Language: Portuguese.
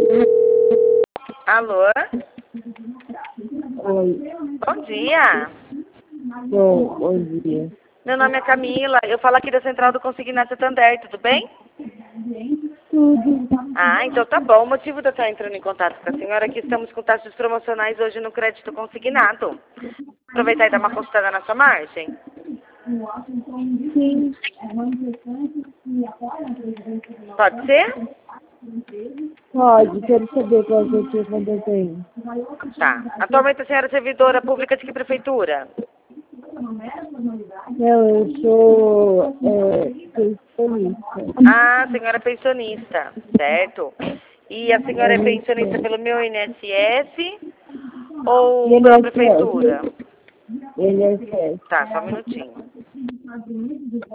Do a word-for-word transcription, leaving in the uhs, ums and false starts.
Alô? Oi. Bom dia. Bom, bom dia. Meu nome é Camila. Eu falo aqui da Central do Consignado Santander, tudo bem? Tudo. Ah, então tá bom. O motivo de eu estar entrando em contato com a senhora é que estamos com taxas promocionais hoje no crédito consignado. Aproveitar e dar uma consultada na sua margem. Sim. Pode ser? Pode. Quero saber qual que é o que eu tenho. Tá. Atualmente a senhora é servidora pública de que prefeitura? Não, eu sou é, pensionista. Ah, a senhora é pensionista, certo? E a senhora é pensionista pelo meu I N S S ou pela prefeitura? I N S S. Tá, só um minutinho.